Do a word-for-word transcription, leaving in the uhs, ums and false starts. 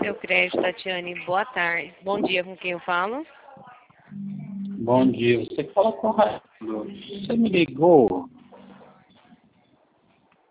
Seu Crédito, Tatiane, boa tarde. Bom dia, com quem eu falo? Bom dia, você fala com o Raimundo. Você me ligou